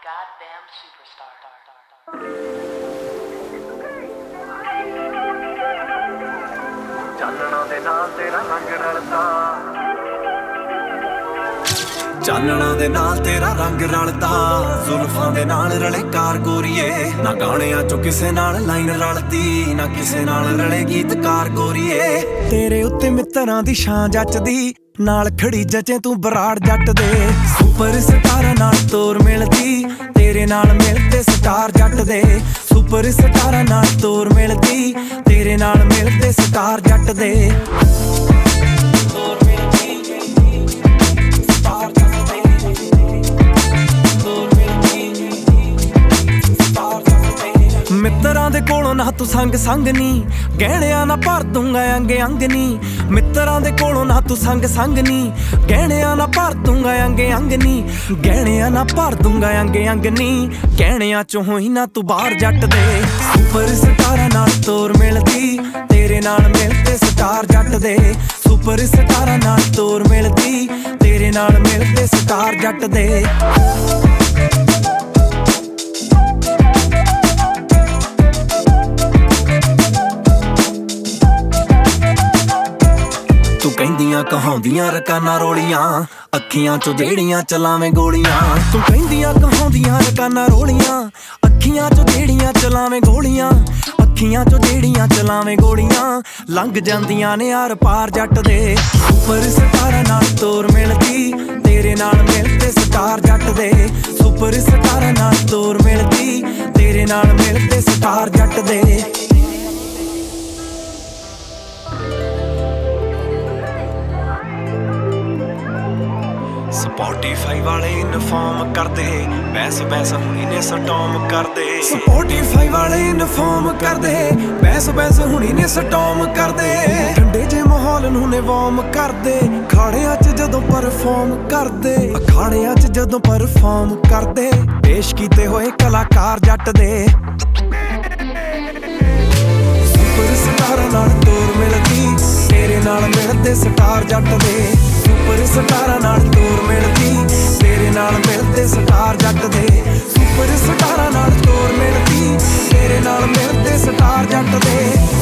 goddamn superstar. ਚਾਨਣਾ ਦੇ ਨਾਲ ਤੇਰਾ ਰੰਗ ਰਲਦਾ, ਚਾਨਣਾ ਦੇ ਨਾਲ ਤੇਰਾ ਰੰਗ ਰਲਦਾ, ਜ਼ੁਲਫਾਂ ਦੇ ਨਾਲ ਰਲੇ ਕਾਰ ਗੋਰੀਏ। ਨਾ ਗਾਣਿਆਂ ਚੋਂ ਕਿਸੇ ਨਾਲ ਲਾਈਨ ਰਲਦੀ, ਨਾ ਕਿਸੇ ਨਾਲ ਰਲੇ ਗੀਤਕਾਰ ਗੋਰੀਏ। ਤੇਰੇ ਉੱਤੇ ਮਿੱਤਰਾਂ ਦੀ ਛਾਂ ਜੱਚਦੀ, ਨਾਲ ਖੜੀ ਜਚੇ ਤੂੰ ਬਰਾੜ ਜੱਟ ਦੇ। ਸੁਪਰ ਸਟਾਰਾਂ ਨਾਲ ਤੋਰ ਮਿਲਦੀ, ਤੇਰੇ ਨਾਲ ਮਿਲਦੇ ਸਟਾਰ ਜੱਟ ਦੇ। ਸੁਪਰ ਸਟਾਰਾਂ ਨਾਲ ਤੋਰ ਮਿਲਦੀ, ਤੇਰੇ ਨਾਲ ਮਿਲਦੇ ਸਟਾਰ ਜੱਟ ਦੇ। ਮਿੱਤਰਾਂ ਦੇ ਕੋਲੋਂ ਨਾ ਤੂੰ ਸੰਗ ਨੀ, ਗਹਿਣਿਆਂ ਨਾ ਭਰ ਦੂੰਗਾ ਅੰਗ ਅੰਗ ਨੀ। ਮਿੱਤਰਾਂ ਦੇ ਕੋਲੋਂ ਨਾ ਤੂੰ ਸੰਗ ਨੀ, ਗਹਿਣਿਆਂ ਨਾ ਭਰ ਦੂੰਗਾ ਅੰਗ ਅੰਗ ਨੀ। ਗਹਿਣਿਆਂ ਨਾ ਭਰ ਦੂੰਗਾ ਅੰਗ ਅੰਗ ਨੀ, ਗਹਿਣਿਆਂ ਚੋਂ ਹੋਈ ਨਾ ਤੂੰ ਬਾਹਰ ਜੱਟ ਦੇ। ਸੁਪਰ ਸਟਾਰਾਂ ਨਾਲ ਤੋਰ ਮਿਲਦੀ, ਤੇਰੇ ਨਾਲ ਮਿਲਦੇ ਸਟਾਰ ਜੱਟ ਦੇ। ਸੁਪਰ ਸਟਾਰਾਂ ਨਾਲ ਤੋਰ ਮਿਲਦੀ, ਤੇਰੇ ਨਾਲ ਮਿਲਦੇ ਸਟਾਰ ਜੱਟ ਦੇ। ਤੂੰ ਕਹਿੰਦੀਆਂ ਕਹਾਉਂਦੀਆਂ ਰਕਾਨਾਂ ਰੋਲੀਆਂ, ਅੱਖੀਆਂ ਚੋਂ ਜਿਹੜੀਆਂ ਚਲਾਵੇਂ ਗੋਲੀਆਂ। ਤੂੰ ਕਹਿੰਦੀਆਂ ਕਹਾਉਂਦੀਆਂ ਰਕਾਨਾਂ ਰੋਲੀਆਂ, ਅੱਖੀਆਂ ਚੋਂ ਜਿਹੜੀਆਂ ਚਲਾਵੇਂ ਗੋਲੀਆਂ। ਅੱਖੀਆਂ ਚੋਂ ਜਿਹੜੀਆਂ ਚਲਾਵੇਂ ਗੋਲੀਆਂ, ਲੰਘ ਜਾਂਦੀਆਂ ਨੇ ਆਰ ਪਾਰ ਜੱਟ ਦੇ। ਸੁਪਰ ਸਟਾਰਾਂ ਨਾਲ ਤੋਰ ਮਿਲਦੀ, ਤੇਰੇ ਨਾਲ ਮਿਲਦੇ ਸਟਾਰ ਜੱਟ ਦੇ। ਸੁਪਰ ਸਟਾਰਾਂ ਨਾਲ ਤੋਰ ਮਿਲਦੀ, ਤੇਰੇ ਨਾਲ ਮਿਲਦੇ ਸਟਾਰ ਜੱਟ ਦੇ। ਸਪੋਟੀਫਾਈ ਵਾਲੇ ਇਨਫਾਰਮ ਕਰਦੇ, ਬੈਸ ਹੁਣੀ ਨੇ ਸਟਾਰਮ ਕਰਦੇ। ਸਪੋਟੀਫਾਈ ਵਾਲੇ ਇਨਫਾਰਮ ਕਰਦੇ, ਬੈਸ ਹੁਣੀ ਨੇ ਸਟਾਰਮ ਕਰਦੇ। ਠੰਡੇ ਜੇ ਮਾਹੌਲ ਨੂੰ ਨੇ ਵਾਰਮ ਕਰਦੇ, ਅਖਾੜਿਆਂ 'ਚ ਜਦੋਂ ਪਰਫਾਰਮ ਕਰਦੇ। ਅਖਾੜਿਆਂ 'ਚ ਜਦੋਂ ਪਰਫਾਰਮ ਕਰਦੇ, ਪੇਸ਼ ਕੀਤੇ ਹੋਏ ਕਲਾਕਾਰ ਜੱਟ ਦੇ। ਸੁਪਰ ਸਟਾਰਾਂ ਨਾਲ ਤੋਰ ਮਿਲਦੀ, ਤੇਰੇ ਨਾਲ ਮਿਲਦੇ ਸਟਾਰ ਜੱਟ ਦੇ। ਸੁਪਰ ਸਟਾਰਾਂ ਨਾਲ ਤੋਰ ਮਿਲਦੀ, ਤੇਰੇ ਨਾਲ ਮਿਲਦੇ ਸਟਾਰ ਜੱਟ ਦੇ। ਸੁਪਰ ਸਟਾਰਾਂ ਨਾਲ ਤੋਰ ਮਿਲਦੀ, ਤੇਰੇ ਨਾਲ ਮਿਲਦੇ ਸਟਾਰ ਜੱਟ ਦੇ।